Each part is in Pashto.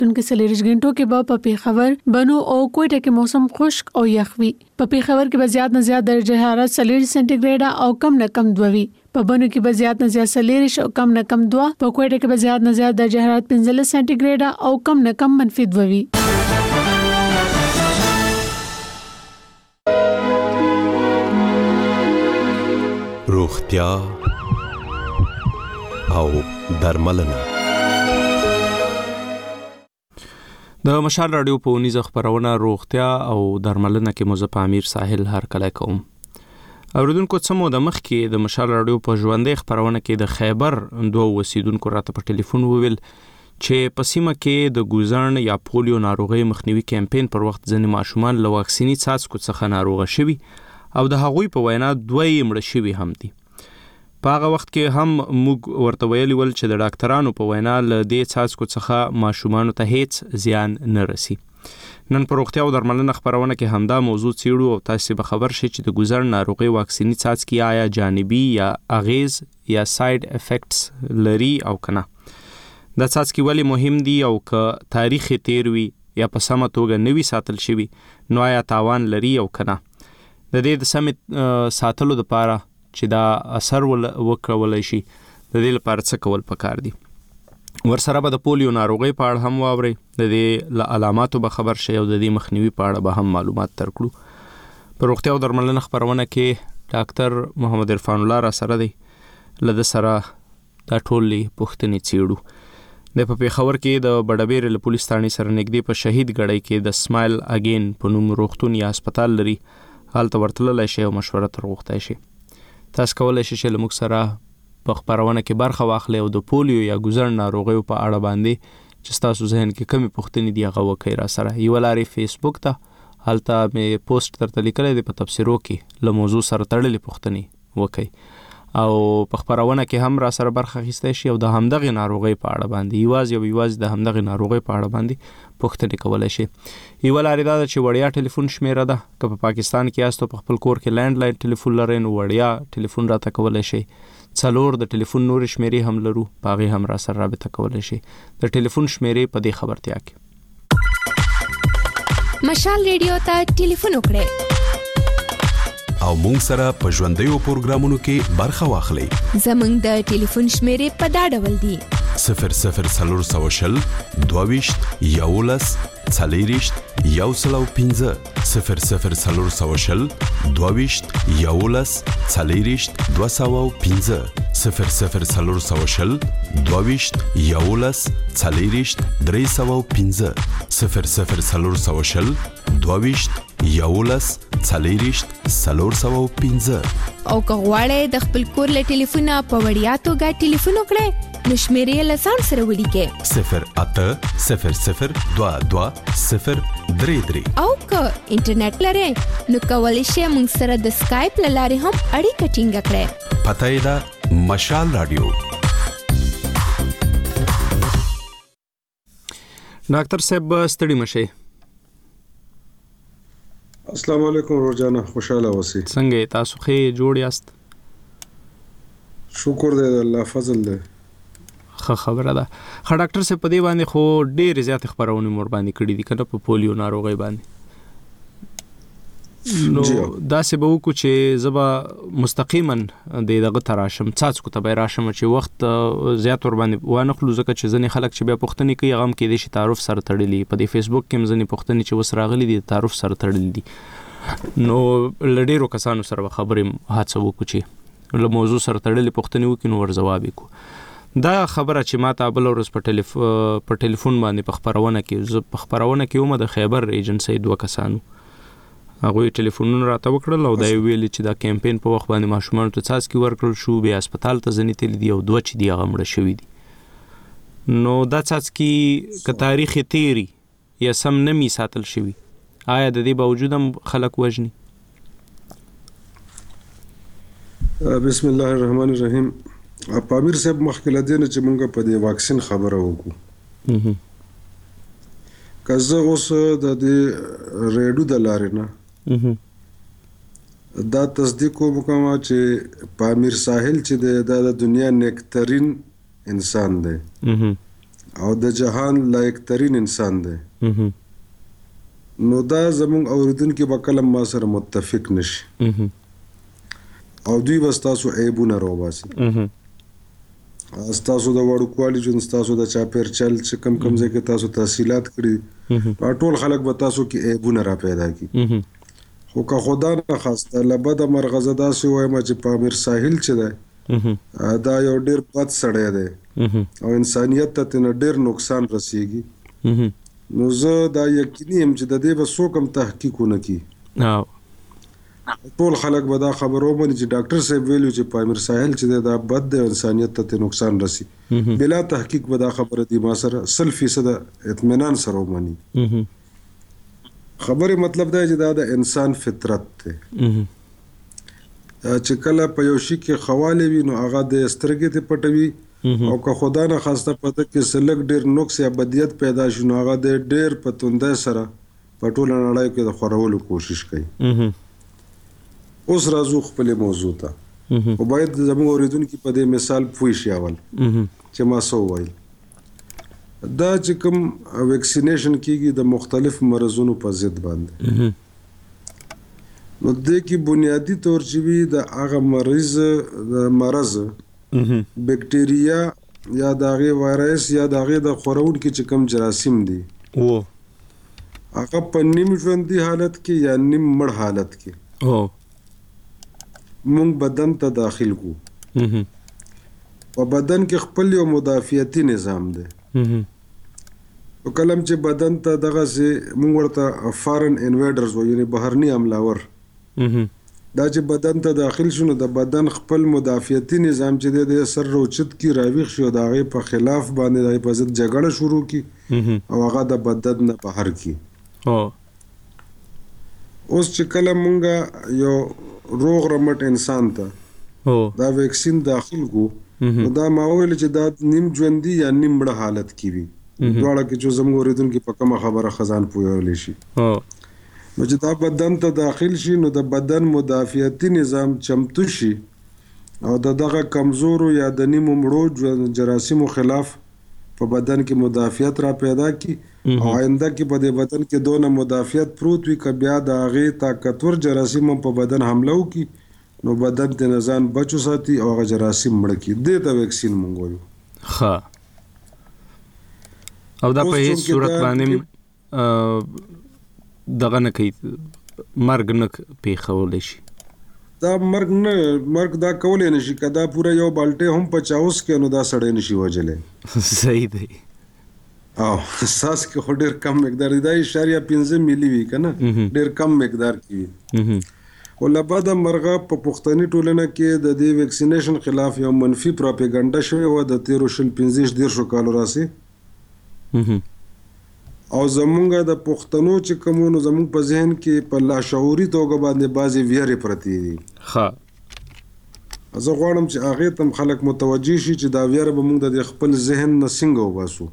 راتلونکو 40 غنټو کې به په پیښور بنو او کوټه کې موسم خشک او یخ وي. په پیښور کې به زیات نه زیات درجه حرارت 40 سانتیګریډ او کم نه کم 2 وي. په بنو کې به زیات نه زیات 40 او کم نه کم 2. په کوټه کې به زیات نه زیات درجه حرارت 15 سانتیګریډ او کم نه کم -2 وي. روغتیا او درملنه. د مشال رادیو په ونیزه خبرونه روغتیا او درملنه کې مزه پامیر ساحل هر کله کوم. اوریدونکو څمو د مخ کې د مشال رادیو په ژوندې خبرونه کې د خیبر دوه وسیدونکو راته په ټلیفون وویل چې په سیمه کې د ګوزړن یا پولیو ناروغي مخنیوي کمپاین پر وخت ځنې ماشومان له واکسیني څاڅکو څخه ناروغه شوي او د هغوی په وینا دوی مړه شوي هم دي. په هغه وخت کې هم موږ ورته ویلي ول چې د ډاکټرانو په وینا له دې څاڅکو څخه ماشومانو ته هیڅ زیان نه رسي. نن په روغتیا او درملنه خبرونه کې همدا موضوع څیړو او تاسو به خبر شئ چې د ګوزړن ناروغي واکسیني څاڅکي آیا جانبي یا اغیز یا ساید افیکټس لري او کنه. دا څاڅکي ولی مهم دي او که تاریخ تیر وي یا په سمه توګه نوي ساتل شوي نو آیا تاوان لري او کنه. د دې د سمې ساتلو لپاره چې دا اثر وکولای شي د دې لپاره څه کول پکار دي. ورسره به د پولیو ناروغي په اړه هم واوري، د دې علاماتو به خبر شي او د دې مخنیوي په اړه به هم معلومات ترکړو. په روغتیا او درملنه خبرونه کې ډاکټر محمد عرفان الله را سره دی. له سره دا ټولې پوښتنې څیړو. د په پیښور کې د بډبیر له پولیس ثانې سره نږدې په شهید ګړی کې د سمایل اگین په نوم روغتون یا هسپتال لري. حالت ورتللی شي او مشوره تر غوښتای شي. تاسو کولای شئ چې موږ سره په خبرونه کې برخه واخلئ او د پولیو یا ګوزړن ناروغیو په اړه باندې چې تاسو ذهن کې کومې پوښتنې دي هغه وکړئ را سره. یو لارې فیسبوک ته هلته مې پوسټ درته لیکلی دی په تبصرو کې له موضوع سره تړلې پوښتنې وکړئ او په خبرونه کې هم را سره برخه اخیستی شي او د همدغې ناروغۍ په اړه باندې یوازې د همدغې ناروغۍ په اړه باندې پوښتنې کولی شي. یوه لارې دا ده چې وړیا ټلیفون شمیره ده. که په پاکستان کې یاست او په خپل کور کې لینډ لاین ټلیفون لرئ نو وړیا ټلیفون راته کولی شئ. 4 د ټلیفون نورې شمیرې هم لرو، په هغې هم را سره رابطه کولی شئ. د ټلیفون شمیرې په دې خبرتیا کې مشال ریډیو ته ټلیفون وکړئ او مونږ سره په ژوندیو پروګرامونو کې برخه واخلئ. زمونږ د ټلیفون شمیرې په دا ډول دي: 00420 22 11 40 115 00420 22 11 40 215 00420 22 11 40 315 00420 22 11 40 315. او که غواړئ د خپل کور له ټلیفونه په وړیا توګه ټلیفون وکړئ نو شمیرې له ځان سره ولیکئ 0800 22 033. او که انټرنیټ لرئ نو کولی شئ موږ سره د سکایپ له لارې هم اړیکه ټینګه کړئ. پته یې ده مشال رادیو. ډاکټر صاحب ستړي مشئ. السلام علیکم روزانه، خوشاله اوسئ. څنګه تاسو ښه جوړ یاست؟ شکر دی، الله فضل دی. ښه خبره ده. ښه ډاکټر صاحب په دې باندې خو ډېرې زیاتې خبرونه مور باندې کړي دي کنه په پولیو ناروغۍ باندې. نو داسې به وکړو چې زه به مستقیما دغه ته راشم، څاڅکو ته به راشم چې وخت زیات ور باندې وانه خلو، ځکه چې ځینې خلک چې بیا پوښتنې کوي هغه هم کېدای شي تعارف سره تړلي. په دې فیسبوک کې هم ځینې پوښتنې چې اوس راغلي دي تعارف سره تړلي دي. نو له ډېرو کسانو سره به خبرې هڅه وکړو چې له موضوع سره تړلې پوښتنې وکړي نو ور ځواب وکړو. دا خبره چې ما ته بل ورځ په ټلیفون باندې په خبرونه کې ومه د خیبر ایجنسۍ 2 کسانو هغوی ټلیفونونه راته وکړل او دا یې ویلي چې دا کمپین په وخت باندې ماشومانو ته څاڅکي ورکړل شو، بیا هسپتال ته ځینې تللي دي او 2 چې دي هغه مړه شوي دي. نو دا څاڅکي که تاریخ تیري یا سم نمی ساتل شوي آیا د دې باوجود هم خلک وژني؟ بسم الله الرحمن الرحیم. پامیر صاحب مخکې له دې نه چې مونږ په دې واکسین خبره وکړو، که زه اوس د دې ریډیو د لارې نه دا تصدیق وکړم چې پامیر ساحل چې دی دا د دنیا نیکترین انسان دی، او د جهان لایق ترین انسان دی. نو دا زمونږ اوریدونکي به کله ما سره متفق نشي او دوی به ستاسو عیبونه راوباسي. ستاسو د وړوکوالي ژوند، ستاسو د چاپېرچل چې کم ځای کې تاسو تحصیلات کړي، ټول خلک به تاسو کې عیبونه را پیدا کړي. خو که خدا نه خواسته له بده مرغه زه داسې وایم چې پامیر ساحل چې دی دا یو ډېر بد سړی دی او انسانیت ته ترنه ډېر نقصان رسیږي. نو زه دا یقیني یم چې د دې به څوک هم تحقیق ونه کړي. ټول خلک به دا خبر ومني چې ډاکټر صاحب ویلو چې پامیر ساحل چې دی دا بد دی او انسانیت ته نقصان رسي. بلا تحقیق به دا خبره دی ما سره 100% اطمینان سره ومني. خبره مطلب دا چې دا د انسان فطرت دی چې کله په یو شي کې خواله وي نو هغه د سترګې ته پټوي او که خدا نه خواسته پته کې سلګ ډیر نقص یا بدیت پیدا شي نو هغه د ډیر پتوندې سره په ټوله نړۍ کې د خورولو کوشش کوي. اوس راځو خپل موضوع ته. او باید زموږ اوریدونکو په دې مثال پوه شي اول چې ما سو وایي دا چې کوم ویکسینیشن کیږي د مختلف مرزونو په ضد باندې نو د کی بنیادی طور چې وی د هغه مرض بکټیریا یا دغه وایرس یا دغه د خورون کې چې کوم جراثیم دي هغه په نیم ژوندۍ حالت کې یا نیم مړ حالت کې مونږ بدن ته داخل کو په بدن کې خپل یو مدافعتي نظام دی. او کلم چې بدن ته دغه سي مونږ ورته فارن انویډرز وایي یعنی بهرني حملاور دا چې بدن ته داخل شونه د بدن خپل مدافعتي نظام چې د سر روچت کی راويخ شو د هغه په خلاف باندې د حفاظت جګړه شروع کی او هغه د بدن نه بهر کی. اوس چې کله مونږه یو روغ رمټ انسان ته دا ویکسین داخل کو دا ماویل چې دا نیم ژوندۍ یا نیم مړ حالت کې وي دواړه کې چې زموږ اوریدونکو په کومه خبره خزان پوهول شي. نو چې دا بدن ته داخل شي نو د بدن مدافعتي نظام چمتو شي او دغه کمزورو یا د نیمو مړو جراثیمو خلاف په بدن کې مدافعت را پیدا کی او آینده کې په دې بدن کې دونه مدافعت پروت وي که بیا د هغه طاقتور جراثیم په بدن حمله وکړي نو بدن ته نزان بچو ساتي او هغه جراثیم مړ کی دې ته ویکسین مونږ وایو. ها او دا په هیڅ صورت باندې دغه نه کوي مرګ نه پیښول شي. دا مرګ دا کولای نشي کدا پورا یو بالټه هم 50 کې نو دا سړی نشي وجلې. صحیح دی. او اساس کې خډیر کم مقدار دی 0.5 ملي وی کنه ډیر کم مقدار کې او لبد مرغه په پښتني ټولنه کې د دې ویکسینیشن خلاف یو منفي پروپاګاندا شوی و د 1315 کال راسي او زمونږ د پښتنو چې کومونو زمونږ په ذهن کې په لاشعوري توګه باندې بازي ویری پرتی دي. ها زه غواړم چې هغه تم خلک متوجي شي چې دا ویره به موږ د خپل ذهن نه څنګه وباسو.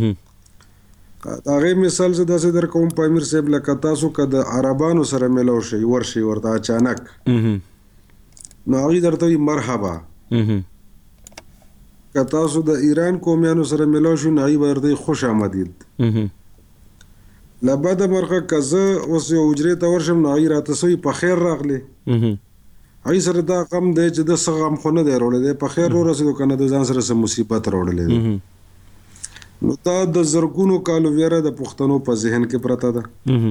هغه مثال زه داسې در کوم پامیر صاحب لکه تاسو که د عربانو سره ملو شي ورشي ورته اچانک نو هغه درته مرحبا که تاسو د ایران قومیانو سره ملو شو نو هغه ورته خوش آمدید لبد مرغه کزه اوس یو اجرې ته ورشم نو هغه راته سوی په خیر راغلی هغه سره دا غم دی چې د سغم خونه دی وروړي په خیر ورسېدو کنه د ځان سره سم مصیبت وروړي نو دا د زرګونو کالو ویره د پښتنو په ذهن کې پرته ده.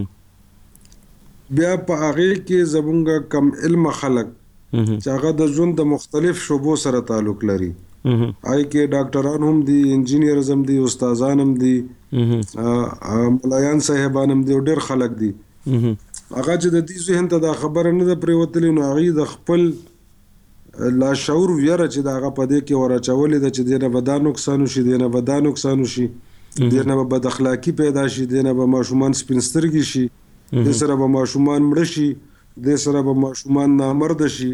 بیا په هغه کې زمونږ کم علم خلک چې هغه د ژوند د مختلف شعبو سره تعلق لري هغه کې ډاکټران هم دي انجینیر هم دي استادان هم دي ملایان صاحبان هم دي ډېر خلک دي هغه چې د دې ذهن ته دا خبره نه ده پریوتلې نو هغه د خپل لا شعور ویره چې دا هغه په دې کې ورچولې ده چې دینه به دا نقصان شي دینه به دا نقصان شي دینه به بد اخلاقی پیدا شي دینه به ماشومان سپینسترګي شي د سره به ماشومان مړ شي د سره به ماشومان نامرد شي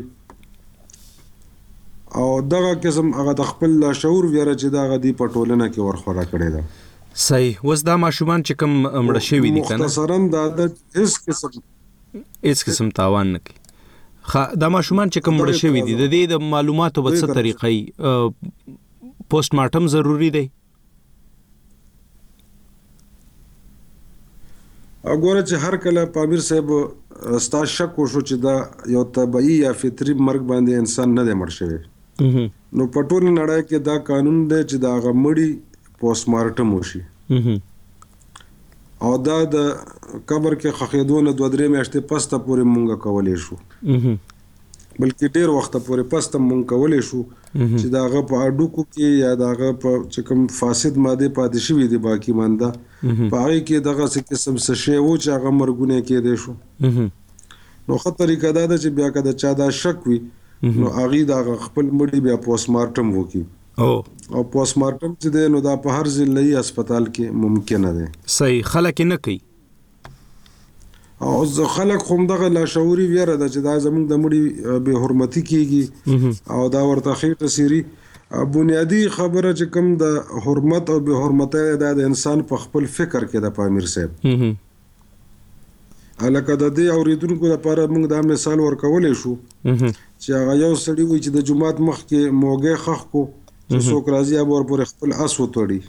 او دغه قسم هغه د خپل لا شعور ویره چې دا غدي په ټولنه کې ورخوره کړي ده. صحیح. وس دا ماشومان چې کوم مړ شوی دي کنه مختصراً دا د هیڅ قسم تاوان نه کوي. دا ماشومان چې کوم مړ شوی دي د دې د معلوماتو په څه طریقې پوسټ مارټم ضروری دی؟ وګوره چې هر کله پامیر صاحب ستا شک وشو چې دا یو طبيعي یا فطري مرګ باندې انسان نه دی مړ شوی نو په ټول نړۍ کې دا قانون دی چې دا غمړي پوسټ مارټم وشي او دا د قبر کې خخېدو نه 2-3 میاشتې پسته پورې مونږ کولې شو بلکې ډېر وخت پورې پسته مونږ کولې شو چې دا غ په اډوکو کې یا دا غ په چې کوم فاسد ماده پاتې شوی دی باقی مانده په هغه کې دغه څه قسم څه شی و چې هغه مرګونه کې دی شو نو خطر طریقه دا چې بیا کده چا دا شک وي نو هغه دا خپل مړی بیا پوسټ مارټم وکي او پوسټ مارټم چې دی نو دا په هر ځلې هسپتال کې ممکن دی صحیح خلک نه کوي او خلک هم دغه لاشعوري ویره ده چې دا زموږ د مړي به حرمتي کیږي او دا ورته خېټه سيري بنیادی خبره چې کوم د حرمت او به حرمت د انسان په خپل فکر کې د پامیر صاحب الکه د دې اوریدونکو لپاره موږ دا مثال ورکولې شو چې هغه یو سړی وي چې د جمعات مخ کې موګه خخ کو چې څوک راځي ابو ور پر خپل اس وتړي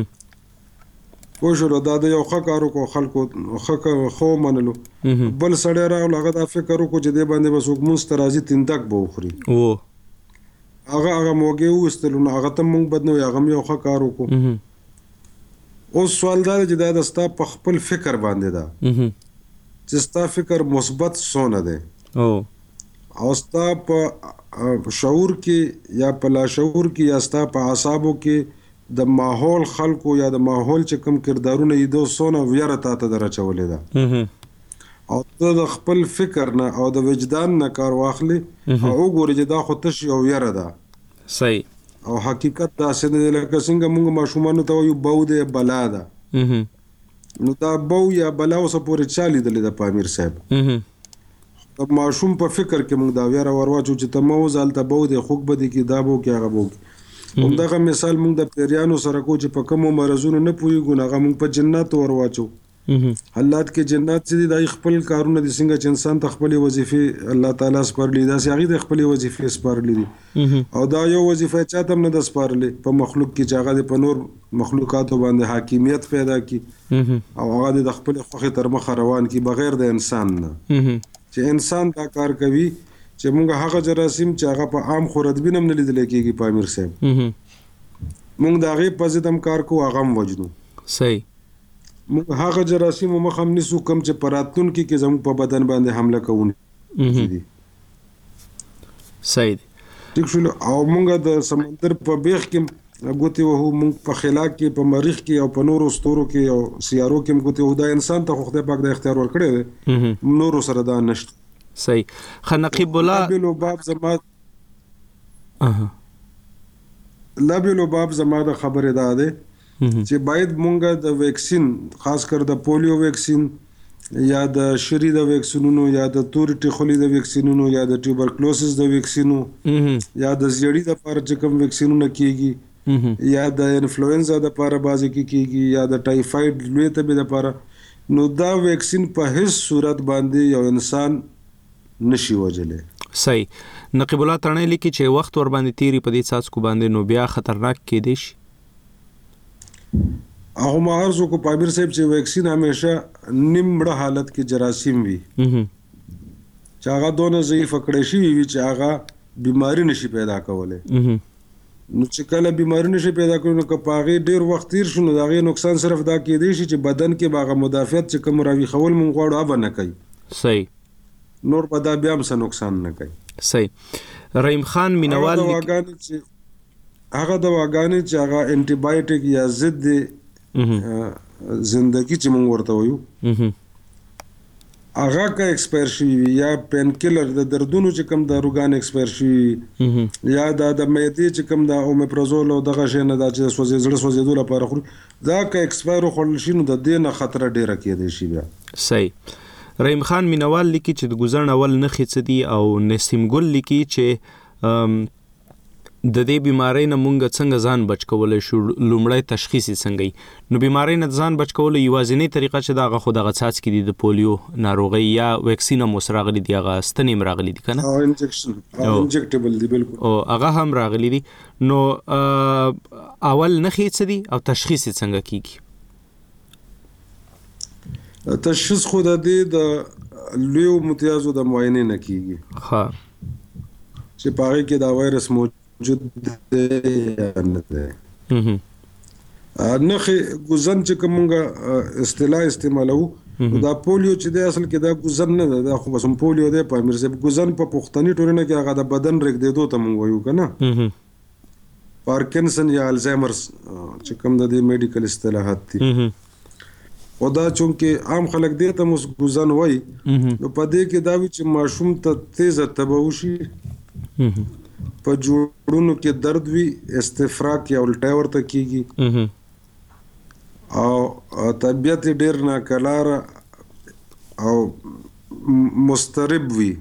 وشو دا د یو خکارو کو خلکو خو منلو بل سړی راو هغه د فکر کو چې د باندې وسوک مسترازي تندک به وخوري او هغه موګه وستلو هغه ته مونږ بدنو هغه یو خکارو کو او سوال دا چې دا د ستا په خپل فکر باندې دا چې ستا فکر مثبت سونه ده او ستا په شعور کې یا په لاشعور کې یا ستا په اعصابو کې د ماحول خلکو یا د ماحول چې کوم کردارونه یې دو سونه ویره ته درچولې ده او ته د خپل فکر نه او د وجدان نه کار واخلي او ګورې چې دا خو تش یو ویره ده صحیح او حقیقت دا څه نه لکه څنګه موږ ماشومانو ته یو بو ده بلا ده نو دا بو یا بلا اوس پورې چالي دلې د پامیر صاحب د ماشوم په فکر کې موږ دا ویره ورواچو چې ته مو زالته بو ده خوک بده کې دا بو کې هغه بو همدغه مثال موږ د پیریانو سره کو چې په کومو مرزونو نه پويګو هغه موږ په جنت ورواچو حالات کې جنت چې د خپل کارونه د څنګه چې انسان ته خپل وظیفه الله تعالی سپارلې دا هغه د خپل وظیفه سپارلې دي او دا یو وظیفه چاته نه د سپارلې په مخلوق کې چې هغه په نور مخلوقاتو باندې حاکمیت پیدا کی او هغه د خپل خوخه تر مخ روان کی بغیر د انسان نه چې انسان دا کار کوي چې موږ هغه جراثیم چې هغه په عام خوردبین هم نه لیدل کېږي پامیر صاحب موږ دا غي په ځدم کار کو هغه وجنو صحیح موږ هغه جراثیم مخ هم نسو کم چې پراتون کې زموږ په بدن باندې حمله کوي صحیح ټیک شو او موږ د سمندر په بیخ کې غوتی وو موږ په خلا کې په مریخ کې او په نورو ستورو کې او سیارو کې غوتی وو دا انسان ته خدای پاک د اختیار ورکړي نورو سره دا نشته صحیح خنقیب الله لابلو باب زما د خبره ده چې باید مونږه د ویکسین خاص کر د پولیو ویکسین یا د شری د ویکسینونو یا د توري ټیخولي د ویکسینونو یا د ټیوبرکلوسس د ویکسینو یا د زیړی د لپاره چې کوم ویکسینونه کیږي یا د انفلوئنزا د لپاره بازي کیږي یا د ټایفاید لوی تبه د لپاره نو دا ویکسین په هیڅ صورت باندې یو انسان نشي وجلې صحیح نقیب الله ترنه لیکي چې وخت ور باندې تیری په دې ساس کو باندې نو بیا خطرناک کې دي شي هغه مارزو کو پامیر صاحب چې ویکسین همیشه نیمړه حالت کې جراثیم وي چې هغه دونه ضعیف کړي شي وي چې هغه بیماری نشي پیدا کولای نو چې کله بیماری نشي پیدا کولای نو که پاغي ډیر وخت تیر شونه داغه نقصان صرف دا کې دی چې بدن کې باغه مدافعت چې کوم راوي خول مونږ غواړو اب نه کوي صحیح نور په دا بیا هم څه نقصان نه کوي صحیح رحیم خان مینوال هغه دواګانې چې هغه انټي بایوټیک یا ضد زندگی چې موږ ورته وایو هغه کا ایکسپایر شي یا پین کیلر د دردونو چې کم داروګان ایکسپایر شي یا د مېدی چې کم د اومپرازول او دغه شی نه د زړه سوځیدو لپاره خوري دا کا ایکسپایر خل شي نو د دې نه خطر ډیره کېدای شي بیا صحیح رحیم خان مینوال لیکي چې د گذرن اول نه خېڅدي او نسیم ګل لیکي چې د دې بیماری نه مونږ څنګه ځان بچ کولای شو لومړی تشخیص څنګه نو بیماری نه ځان بچ کول یوازینی طریقه چې دا خو دغه څاڅ کې د پولیو ناروغي یا ویکسین هم راغلي دی هغه ستنیم راغلي دي کنه او انجکټیبل دی بالکل او هغه هم راغلي دي نو اول نه خېڅدي او تشخیص څنګه کیږي تشخیص خو د دې د لویو متیازو د معاینې نه کیږي ها چې په هغه کې دا وایرس موجود دی یا نه دی. نخې ګوزن چې کومه اصطلاح استعمالو دا پولیو چې د اصل کې دا ګوزن نه ده، دا خو بس پولیو دی. په امیر صاحب ګوزن په پښتني ټولنه کې هغه د بدن رګدېدو ته مونږ وایو کنه، پارکنسن یا الزایمرز چې کوم د دې میډیکل اصطلاحات دي. او دا چونکه عام خلک دې ته مس ګوزن وایي، نو په دې کې دا وی چې ماشوم ته تیزه تبه وشي، په جوړونو کې درد وي، استفراق یا الټا ورته کیږي، او طبیعت ډیر ناکلاره او مسترب وي،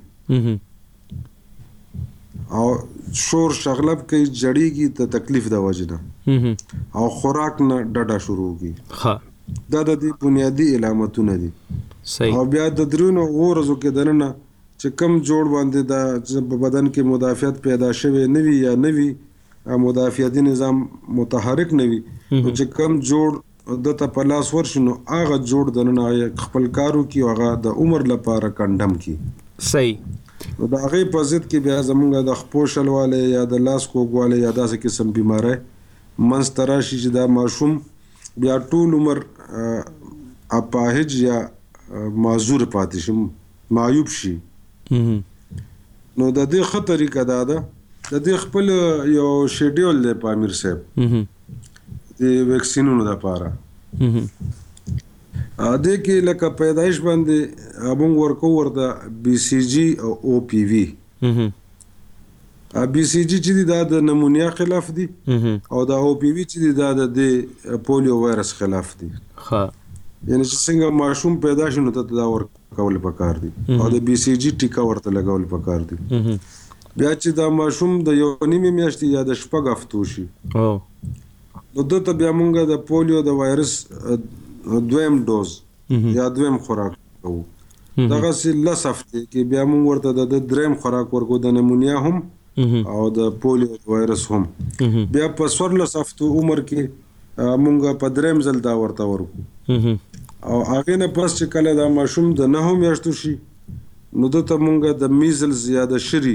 او شور شغلب کوي، جړیږي ته تکلیف د وجنه، او خوراک نه ډډه شروع کی. دا د دې بنیادی علامتونه دي. او بیا د درونو ورځو کې دنه چې کم جوړ باندې دا په بدن کې مدافعت پیدا شوی نوي یا نوي مدافعتي نظام متحرک نوي، چې کم جوړ د ته په لاس ورشنو هغه جوړ دنه خپل کارو کې هغه د عمر لپاره کندم کی. صحیح. نو دا هغه په ضد کې بیا زمونږ د خپوشل والے یا د لاس کوګواله یا داسې قسم بیماری منستراشي چې دا ماشوم بیا ټول عمر اپاهج یا معذور پاتې شي، معیوب شي. نو د دې خطرې کدا ده د دې خپل یو شیډول دی په امیر صاحب د ویکسینونو لپاره. د کې لکه پیدایش باندې موږ ورکو ورته بي سي جي او او پی وی. بي سي جي چې دا د نمونیا خلاف دي، او دا او پی وی چې دا د پولیو وایرس خلاف دي. یعنی چې څنګه ماشوم پیدا شنو ته دا ورکول پکار دي، او د بي سي جي ټیکا ورته لګول پکار دي. بیا چې دا ماشوم د یو نیمه میاشتې یا د شپږ هفتو شي، نو دته بیا مونږ د پولیو د وایرس دویم ډوز یا دویم خوراک کوو. دغه سي لس هفته کې بیا مونږ ورته د دریم خوراک ورکو، د نمونیا هم او د پولیو وایرس هم. بیا په 14 هفتو عمر کې مونږ په دریم ځل دا ورته ورکو، او هغه نه پس چې کله دا ماشوم د 9 میاشتو شي، نو دته مونږ د میزلز یا د شری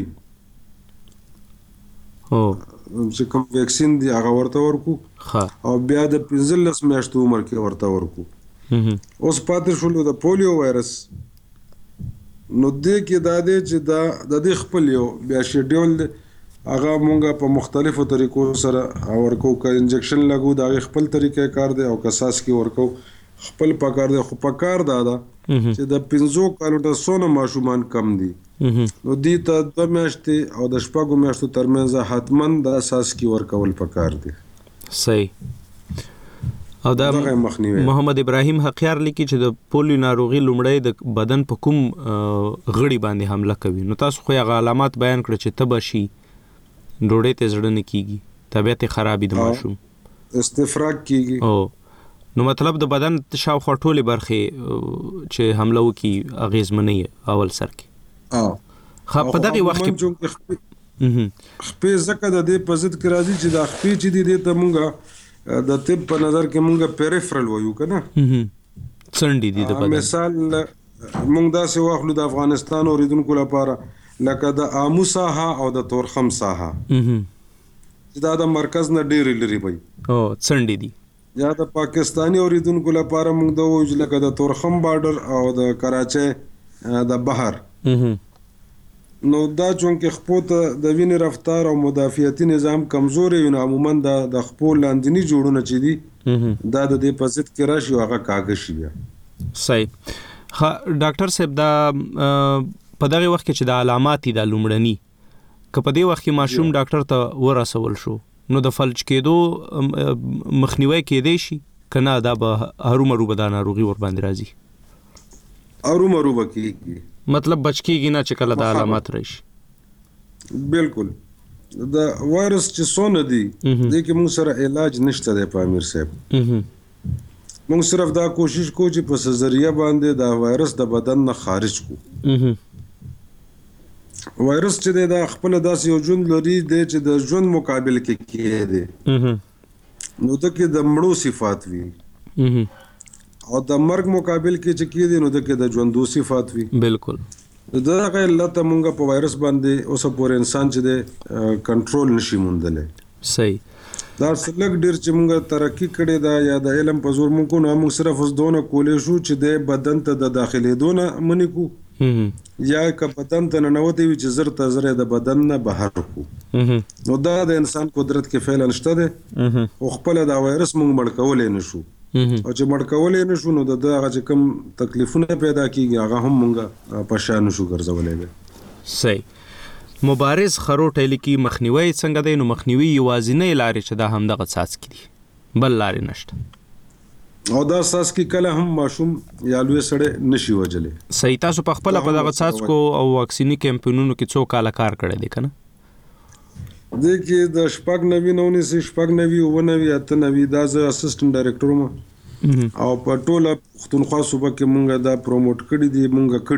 چې کوم ویکسین دی هغه ورته ورکو، او بیا د 15 میاشتو عمر کې ورته ورکو. اوس پاتې شول د پولیو وایرس. نو دې کې دا دی چې دا د دې خپل یو بیا شیډول دی، هغه مونږه په مختلفو طریقو سره ورکو. که انجکشن لګو دا خپل طریقې کار دی، او کساس کې ورکو خپل پکار دی. خو پکار دا ده چې د 15 کالو ته څونه ماشومان کم دي، نو دې ته 2 میاشتې او د 6 میاشتو ترمنځ حتما د اساس کې ورکول پکار دي. صحیح. او دا محمد ابراهیم حقیار لیکي چې د پولیو ناروغي لومړی د بدن په کوم غړي باندې حمله کوي. نو تاسو خو هغه علامات بیان کړ چې تبه شي، ډوډۍ ته زړه نه کیږي، طبیعت خرابې د ماشوم، استفراق کیږي. نو مطلب د بدن شاوخوا ټولې برخې چې حمله وکي اغیزمنې اول سر کې. په دغه وخت کې خپې زکه د دې په ضد کې راځي چې د خپې چې دې ته مونږه د طب په نظر کې مونږه پیریفرل وایو کنه، څنډې دي د بدن. مثال مونږ داسې واخلو د افغانستان اوریدونکو لپاره لکه د آمو ساحه او د تورخم ساحه، چې دا د مرکز نه ډېر لري وي، او څنډې دي. یا د پاکستانی اوریدونکو لپاره مونږ د وایو لکه د تورخم بارډر او د کراچۍ د بحر. نو دا چونکه خپو ته د وینې رفتار او مدافعتي نظام کمزوري وي، عموما د خپو لاندنی جوړونه چې دي دا د دې په ضد کې راشي او هغه کاږي شي. صحیح. ډاکټر صاحب دا په دغه وخت کې چې د علامات د لومړني که په دې وخت کې ماشوم ډاکټر ته ورسول شو، نو د فلج کېدو مخنیوي کېدای شي کنه؟ دا به هرومرو به دا ناروغي ور باندې راځي، هرومرو به کېږي، مطلب بچ کېږي نه چې کله د علامات راشي. بالکل. د وایرس چې څونه دي د کې موږ سره علاج نشته دی په امیر صاحب. موږ صرف دا کوشش کوو چې په سزریه باندې دا وایرس د بدن نه خارج کو. وایرس چې دا خپل داسې یو ژوند لري دی چې د ژوند مقابل کې دی، نو د کې د مړو صفات وي، او د مرګ مقابل کې چې کېدي نو د کې د ژوندو صفات وي. بالکل. دا علت مونږ په وایرس باندې اوس پورې انسان چې د کنټرول نشي موندلی. صحیح. دا سلګ ډیر چې مونږ ترقی کړې دا یا د علم په زور مونږ نو موږ صرف اوس دونه کولې شو چې د بدن ته د داخلي دونه منی کو یا که بدن ته نه وتی چې زر ته زر د بدن نه بهر کو. نو دا د انسان قدرت کې فعلا نشته ده او خپل دا وایرس مونږ مړ کولې نشو او چې مړ کولې نشو نو د هغه چې کوم تکلیفونه پیدا کیږي هغه هم مونږ په شان نشو ګرځولې. صحیح. مبارز خروټ لیکي مخنیوي څنګه دی؟ نو مخنیوي یوازینۍ لارې چې دا هم دغه څاڅکي دي، بل لارې نشته. او دا څاڅکي کله هم ماشوم یا لوی سړی نشي وجلې. صحیح. تاسو په خپل په دغه څاڅکو او واکسینی کمپاینونو کې څو کال کار کړی دی کنه؟ د کې د شپږ نوي دا ز اسسټنټ ډایریکټر ما او په ټوله پښتونخوا صوبه کې مونږه دا پروموټ کړی دی.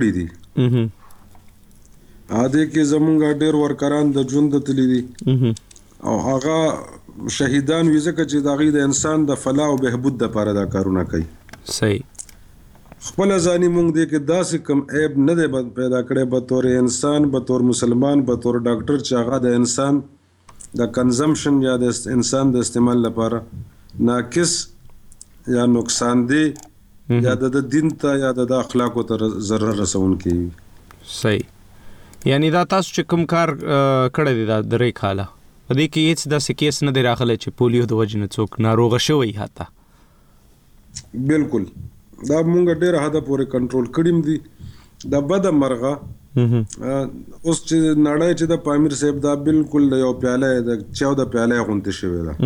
اده کې زمونږ ډېر ورکران د ژوند تللی دي او هغه شهیدان وي ځکه چې د غي د انسان د فلاح او بهبود لپاره دا کارونه کوي. صحیح. خپل ځاني مونږ دې کې داسې کم عیب نه دی پیدا کړی به تور انسان، به تور مسلمان، به تور ډاکټر چې هغه د انسان د کنزمپشن یا د انسان د استعمال لپاره ناقص یا نقصان دی یا د دین ته یا د اخلاقو ته ضرر رسون کوي. صحیح. یعنی دا تاسو چې کوم کار کړی دی دا درې کاله په دې کې هیڅ داسې کیس نه دی راغلی چې پولیو د وجې نه څوک ناروغه شوی حتی؟ بالکل. دا مونږ ډېر حده پورې کنټرول کړیم دي. دا بد مرغه اوس چې نړۍ چې د پامیر صاحب دا بالکل یو پیاله د چاو د پیاله غونډه شوی ده.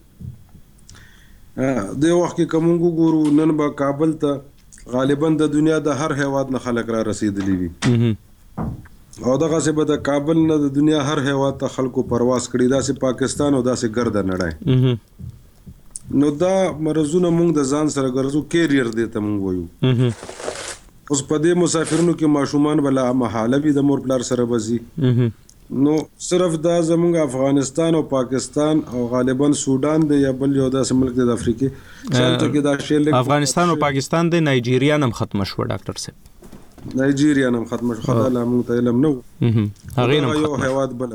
د وخت کې کوم ګورو نن به کابل ته غالبا د دنیا د هر هیواد نه خلک را رسیدلی وي او دغه څه به د کابل نه د دنیا هر هیواد ته خلکو پرواز کړی دا سه پاکستان او دا سه ګرد نړۍ. نو دا مرزونه مونږ د ځان سره ګرځو کیریئر دی ته مونږ وایو. اوس په دې مسافرونو کې ماشومان ولا محاله وي د مور پلار سره بزي. نو صرف دا زمونږ افغانستان او پاکستان او غالبا سودان دی یا بل یو داسې ملک دی د افریقې چلته کې دا شیل افغانستان او پاکستان دی. نایجیریا هم ختم شو ډاکټر صاحب. نایجیریا هم ختم شو. خدای له مونږ ته علم نو هغه نو یو هیواد بل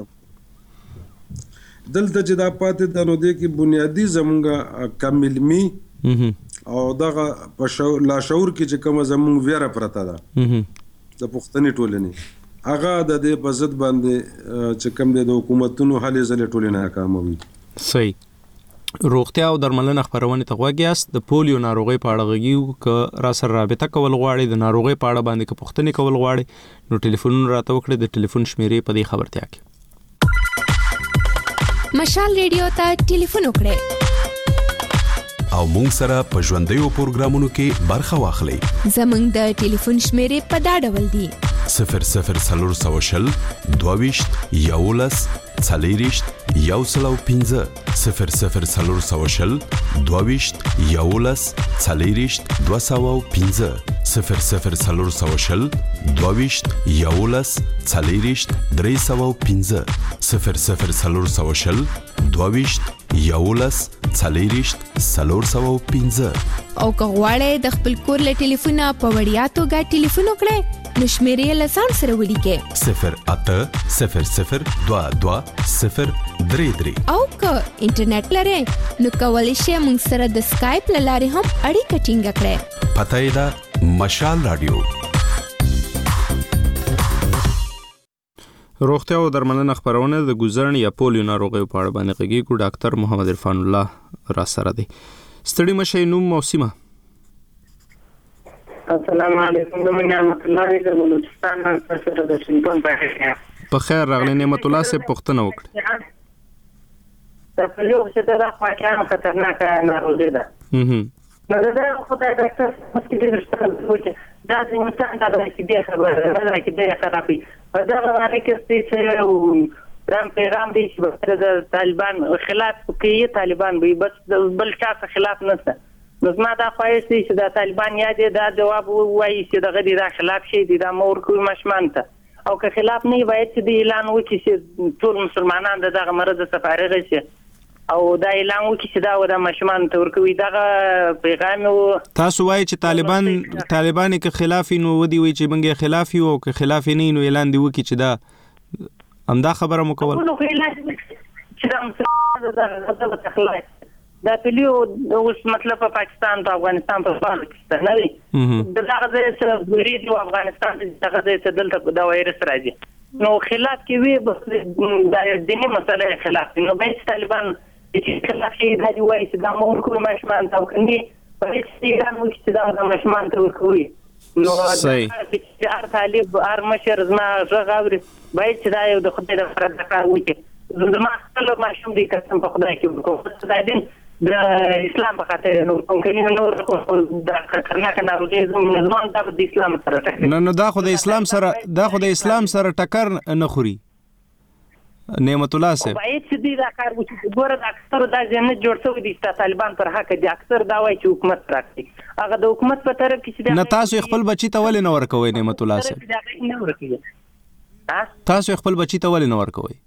دلته چې دا پاتې د نو دی کې بنیادی زمونږ کم علمي او دغه په لا شعور کې چې کوم زمونږ ویره پرته ده د پښتني ټولنې هغه د دې په ضد باندې چې کوم د حکومتونو هلې ځلې ټولنه ناکاموي. صحیح. روغتیا او درملنه خبرونه ته غوږیاست. د پولیو ناروغي په اړه غږیو که را سره رابطه کول غواړي د ناروغي په اړه باندې که پوښتنه کول غواړي نو ټلیفون راته وکړئ. د ټلیفون شمیرې په دې خبرتیا کې مشال ریډیو ته ټلیفون وکړئ او مونږ سره په ژوندۍ پروګرامونو کې برخه واخلئ. زمونږ د ټلیفون شمیرې په دا ډول دي: 0040 22 11 40 115 0040 22 11 40 215 0040 22 11 40 315 0040 22 11 40 315 او که غواړئ د خپل کور له ټلیفونه په وړیا توګه ټلیفون وکړئ نو شمیرې له ځان سره ولیکئ 0800 22 033 او که انټرنیټ لرئ نو کولی شئ موږ سره د سکایپ له لارې هم اړیکه ټینګه کړئ. پته یې ده مشال رادیو. روغتیا او درملنه خبرونه د ګوزرن یا پولیو ناروغي په اړه باندې غږیږي. ډاکټر محمد عرفان الله را سره دی. ستړي مشه نوم موسمه. السلام علیکم نعمت الله د بلوچستان سره د شینټون په خیر راغلی. نعمت الله سے پوښتنه وکړه. تاسو چې دا خواږه خطرناک ناروغي ده. نو دا خدای ډاکټر مسکې دې ستاسو دا څنګه څنګه دا چې دې خبره ده چې دې خرابې دا غواړي چې پیغام دی چې د طالبان خلاف کوي طالبان به بس بل چا خلاف نشته. نو ما دا خواهش دی چې د طالبان یا دا جواب وایي چې دغه د خلاف شي د مور کوم مشمان ته او که خلاف نه باید چې د اعلان وکړي چې ټول مسلمانان دغه مرض څخه فارغ شي او دا اعلان وکړي چې دا د ماشومان ته ورکوي دغه پیغام تاسو وایي چې طالبان که خلاف نو ودی وي چې موږ خلاف یو او که خلاف نه نو اعلان دی وکړي چې دا همدا خبره مو کول نو اعلان چې دا مسله د تخلاص دا پلیو اوس مطلب په پاکستان په افغانستان په پاکستان نه وي دغه ځای غوړي دی افغانستان دغه ځای دلته دا وایرس راځي نو خلاف کې وي بس دا دیني مسله خلاف نو به طالبان چې خلاف یې دا وایي چې دا مور کوم ماشومان ته کوي په هیڅ ایران وایي چې دا ماشومان ته کوي نو چې هر طالب هر مشر زما غاوري باید چې دا یو د خدای د فرض کار وکړي زما خپل ماشوم دی قسم په خدای کې وکړو دا دین د اسلام په خاطر نو کوم کې نو دا کرناکه ناروغي زمون د اسلام سره ټکر نه دا خو د اسلام سره ټکر نه خوري نعمت الله صاحب باید چې دی دا کار وکړي ګوره د اکثر دا جنت جوړ شوی دي چې طالبان پر حق دي اکثر دا وایي چې حکومت راکړي هغه د حکومت په طرف کې چې نه تاسو خپل بچی ته ولې نه ورکوي نعمت الله صاحب تاسو خپل بچی ته ولې نه ورکوي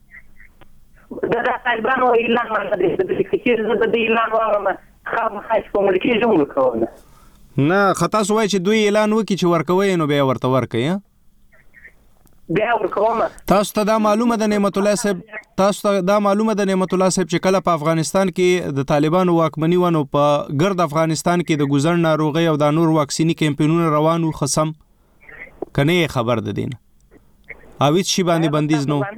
دا طالبان او اعلان باندې د فکر د اعلان وره خامخاش کوم کې جوړ وکړو نه خطا سوای چې دوی اعلان وکړي چې ورکوي نو به ورته ورکوي بیا ورکوم تاسو ته دا معلومه ده نعمت الله صاحب چې کله په افغانستان کې د طالبانو واکمنی ونه په ګرد افغانستان کې د ګوزن ناروغي او د نور واکسینی کمپاینونه روانو خصم کنه خبر ده دین اویت شی باندې بندیز نو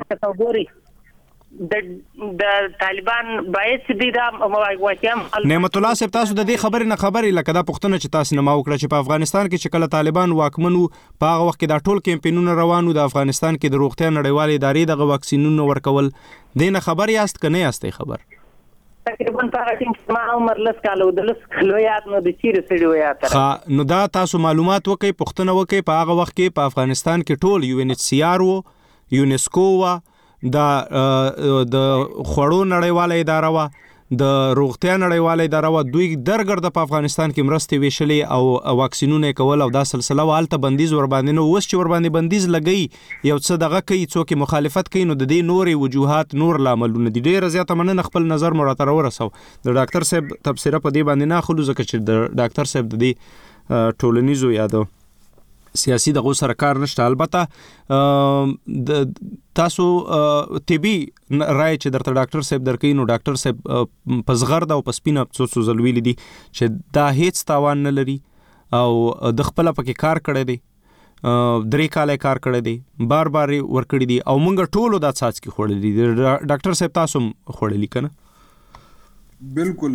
د طالبان باید چې دا واقعا نعمت الله صاحب تاسو د دې خبرې نه خبرې لکه دا پښتنه چې تاسو نه ما وکړه چې په افغانستان کې چې کله طالبان واکمنو په هغه وخت کې دا ټول کمپاینونه روانو د افغانستان کې د روغتیا نړیوالې ادارې دغه واکسینونه ورکول دینه خبر یاست کنه یاستې خبر تقریبا په هغه ما عمر لس کال او د لس کلو یاد نو د چیرې سړی یاد نو دا تاسو معلومات وکي پښتنه وکي په هغه وخت کې په افغانستان کې ټول UNHCR و یونسکو و د خوړو نړیواله اداره وا د روغتیا نړیواله اداره وا دوی درګرد په افغانستان کې مرستې ویشلې او واکسینونه کول او دا سلسله والته بندیز ور باندې نو وس چې ور باندې بندیز لګي یو څه دغه کوي څوک مخالفت کوي نو د دې نورې وجوهات نور لاملونه دي ډېر زیاته مننه خپل نظر مراتره ورسو د ډاکټر صاحب تبصره په دې باندې نه خلو ځکه چې د ډاکټر صاحب د دې ټولنیزو یادو سیاسي دغه سره کار نشته البته تاسو طبي رائے چې درته ډاکټر صاحب درکې نو ډاکټر صاحب پزغرد او پسپینه څو ځلوي دي چې دا هیڅ تاوان نه لري او د خپل پکې کار کړی دی 3 کال کار کړی دی بار ورکړی دي او مونږ ټولو دا څاڅ کې خوړلې دي ډاکټر صاحب تاسو خوړلې کنه بالکل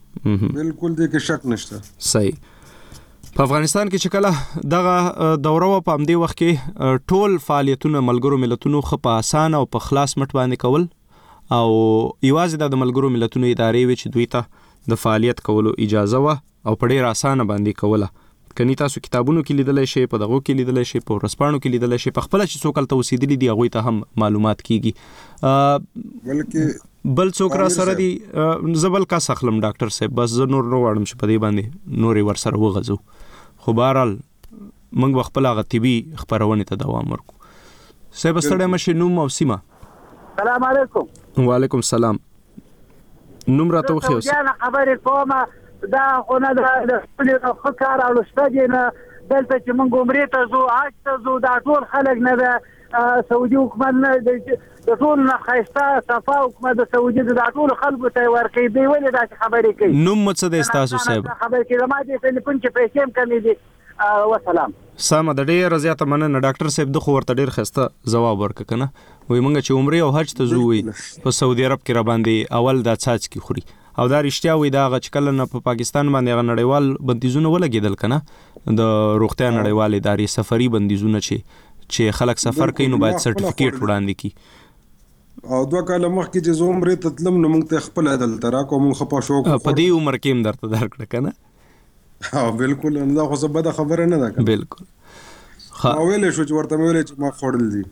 دې کې شک نشته صحیح په افغانستان کې چې کله دغه دوره په همدې وخت کې ټول فعالیتونه ملګرو ملتونو په اسانه او په خلاص مټ باندې کول او یوازې د ملګرو ملتونو ادارې وي چې دوی ته د فعالیت کولو اجازه و او په ډېر اسانه باندې کوله کني تاسو کتابونو کې لیدلای شئ په دغه کې لیدلای شئ په رسپانو کې لیدلای شئ په خپل چې څوک تل توسیدلی دی هغه ته هم معلومات کیږي بلکې بل څوک را سره دی زبل کا سخلم ډاکټر صاحب بس زه نور نو واړم چې په دې باندې نورې ور سره وغځو خو بهرحال موږ خپل هغه طبي خبرونه ته دوام ورکو صاحب ستړی مشه نوم او سیمه السلام علیکم وعلیکم السلام نوم راته وخیو څه خبرې کومه دا خو نه د خپل کار او شته نه دلته چې موږ عمرې ته زو حج ته زو دا ټول خلک نه د سعودي حکومت نه د ټول نه خایسته صفا حکومت د سعودي د ټول خلکو ته ورکوي دی ولې دا خبرې کوي نوم څه دی تاسو صاحب خبرې کوي ما دې ټلیفون چې پیسې کمې دي وسلام سم د ډېر زیاته مننه ډاکټر صاحب د خو ورته ډېر خسته جواب ورک کنه وای مونږ چې عمرې او حج ته زووي په سعودي عرب کې را باندې اول دا څاڅ کی خوري او دا رښتیا وي دا چې کله نه په پاکستان باندې غ نړیوال بندیزونه ولګیدل کنه د روغتیا نړیوال ادارې سفري بندیزونه چې خلک سفر کوي نو باید سرټیفیکیټ وړاندې کی او 2 کال مخکې چې زه عمرې ته تلم نو موږ ته خپل عدل ترا کوم خپه شو په دې عمر کې هم درته درکړه کنه ها بالکل دا خو څه بده خبره نه ده بالکل ویلې شو چې ورته ویلې چې ما خوړل دي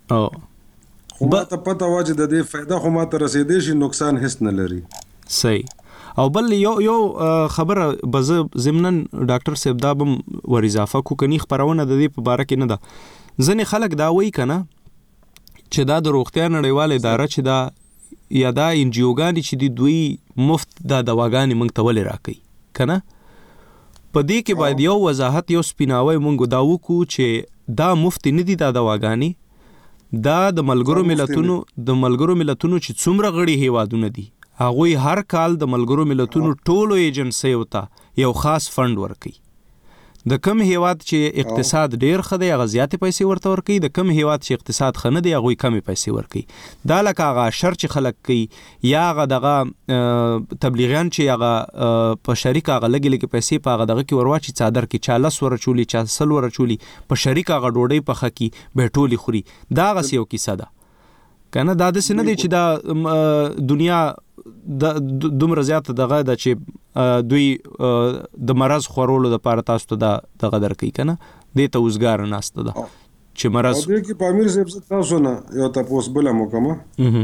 او خو ما ته پته واجه د دې فائدہ خو ما ته رسیدې شي نقصان هیڅ نه لري صحیح او بل یو خبره بز ضمنن ډاکټر صاحب دا بم ور اضافه کو کني خبرونه د دې په باره کې نه ده ځنې خلک دا وایي کنه چې دا د روغتیا نړیواله اداره چې دا یا دا انجیوګانې چې دوی مفت دا دواګانې موږ ته ولې راکوي که نه؟ په دې کې باید یو وضاحت یو سپیناوی موږ دا وکړو چې دا مفت نه دي دا دواګانې، دا د ملګرو ملتونو چې څومره غړي هیوادونه دي هغوی هر کال د ملګرو ملتونو ټولو ایجنسیو ته یو خاص فند ورکوي. د کم هیواد چې اقتصاد ډیر ښه دی هغه زیاتې پیسې ورته ورکوي، د کم هیواد چې اقتصاد ښه نه دی هغوی کمې پیسې ورکوي. دا لکه هغه اشر چې خلک کوي یا هغه دغه تبلیغیان چې هغه په شریک هغه لږې لږې پیسې په هغه دغه کې ورواچي څادر کې، چا 10 ورچولي چا 100 ورچولي، په شریک هغه ډوډۍ پخه کړي به ټولې خوري. دا هغسې یو کیسه ده که نه؟ دا داسې نه دی چې دا دنیا دومره زیاته دغه ده چې دوی د مرض خورولو دپاره تاسو ته دغه درکوي که نه؟ دې ته اوزګاره ناسته ده چې مرض. او دې کې پامیر صاحب زه تاسو نه یو تپوس بله مو کومه.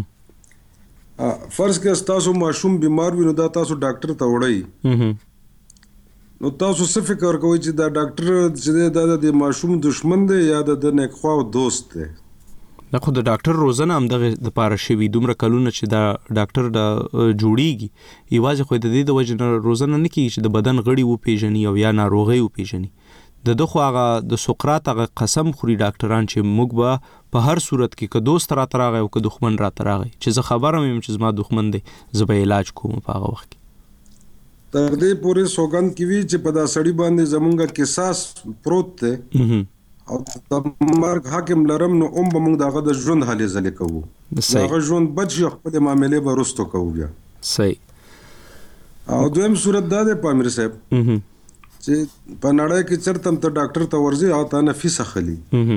فرض کړئ ستاسو ماشوم بیمار وي نو دا تاسو ډاکټر ته وړئ، نو تاسو څه فکر کوئ چې دا ډاکټر چې دی دا د ماشوم دشمن دی یا د نیکخوا دوست دی؟ دا خو د ډاکټر روزنه همدغه دپاره شوي دومره کلونه چې دا ډاکټر جوړیږي، یوازې خو د دې د وجې نه روزنه نه کېږي چې د بدن غړي وپېژني او یا ناروغۍ وپېژني. د خو هغه د سقراط هغه قسم خوري ډاکټران چې موږ به په هر صورت کې که دوست راته راغی او که دښمن راته راغی چې زه خبره یم چې زما دښمن دی زه به علاج کوم په هغه وخت کې. تر دې پورې سوګند کوي چې په دا سړي باندې زمونږ قصاص پروت دی او د مرګ حکم لرم نو به موږ دغه د ژوند هلې ځلې کوو، دغه ژوند بد شي خپلې معاملې به وروستو کوو بیا. صحیح. او دویم صورت دا دی پامیر صاحب چې په نړۍ کې چېرته هم ته ډاکټر ته ورځې او تا نه فیس اخلي،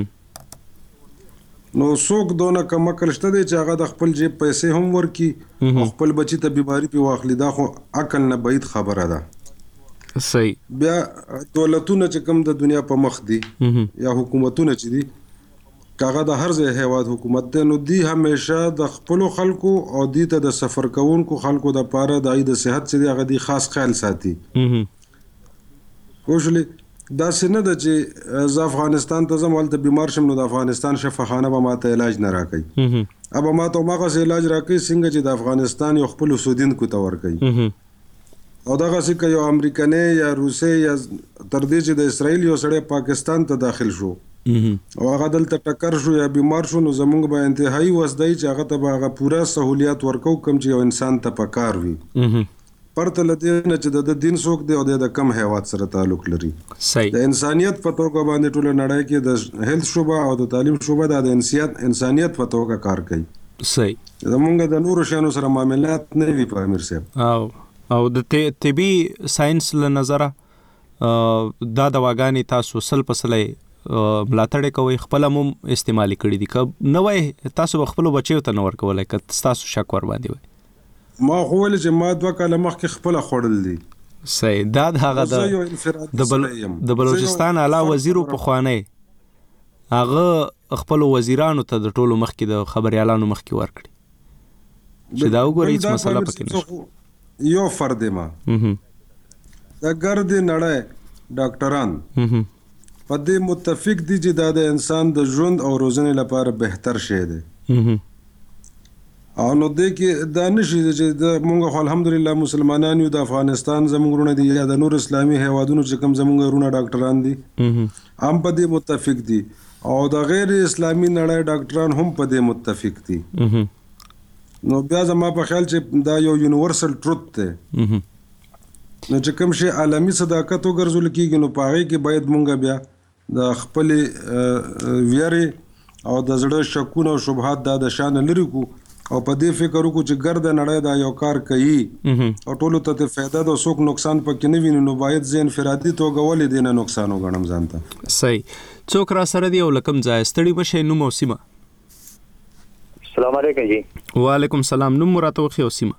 نو څوک دونه کم عقل شته دی چې هغه د خپل جیب پیسې هم ورکړي او خپل بچي ته بیماري پې واخلي. دا خو عقل نه بعید خبره ده. صحیح. بیا دولتونه چې کوم د دنیا په مخ دي یا حکومتونه چې دي کاغه د هر ځای هیواد حکومت دی، نو دی همیشه د خپلو خلکو او دی ته د سفر کوونکو خلکو د پاره د د صحت چې دی هغه دی خاص خیال ساتي. خوشلی داسې نه ده چې زه افغانستان ته ځم هلته بیمار شم نو د افغانستان شفاخانه به ماته علاج نه راکوي، ابه ماته هماغسې علاج راکوي څنګه چې د افغانستان یو خپلو اوسېدونکو ته ورکوي. او دغسې که یو امریکنی یا روسی یا تر دې چې د اسرائیل یو سړی پاکستان ته داخل شو او هغه دلته ټکر شو یا بیمار شو نو زمونږ به انتهایی وس دی چې هغه ته به هغه پوره سهولیات ورکو کوم چې یو انسان ته پکار وي، پرته له دې نه چې د دین څوک دی او د کم هیواد سره تعلق لري. د انسانیت په توګه باندې ټوله نړۍ کې د هیلث شعبه او د تعلیم شعبه د انسانیت په توګه کار کوي. صحیح. زمونږ د نورو شیانو سره معاملات نه وي په امیر صاحب. او د طبي ساينس له نظره دا دواګانې تاسو 100% ملاتړ کوي، خپل هم استعمالي کړي دي که نه وای تاسو به خپل بچیو ته نه ورکولای که تاسو شک ور باندې وای؟ ما خو ویل چې ما 2 کاله مخکې خپل خوړل دي. صحیح. دا هغه د بلوچستان اعلی وزیر په خوانه هغه خپل وزیرانو ته د ټولو مخکې د خبريالانو مخکې ورکړي چې دا وګورئ هیڅ مسله پکې نشته. یو فرد ما د ګرد نړۍ ډاکټران په دې متفق دي چې دا د انسان د ژوند او روزنې لپاره بهتر شی دی. او نو دې کې دا نشي چې موږ خو الحمدلله مسلمانان یو، د افغانستان زموږ ورونه دي یا د نور اسلامي هیوادونو چې کوم زموږ ورونه ډاکټران دي هم په دې متفق دي او د غیر اسلامي نړۍ ډاکټران هم په دې متفق دي. نو بیا زما په خیال چې دا یو یونیورسل ټروت دی، نو چې کوم شی عالمي صداقت وګرځول کېږي نو په هغې کې باید مونږ بیا د خپلې ویرې او د زړه شکونه او شبهات دا د شانه لرې کړو او په دې فکر وکړو چې ګرده نړۍ دا یو کار کوي او ټولو ته فایده ده، څوک نقصان پکې نه ویني، نو باید زه انفرادي توګه ولې دې نه نقصان وګڼم ځان ته. صحیح. څوک را سره دی او له کوم ځایه ستړي مه شئ، نوم او سیمه. السلام علیکم جی. وعلیکم السلام. نوم راته وخی او سیمه.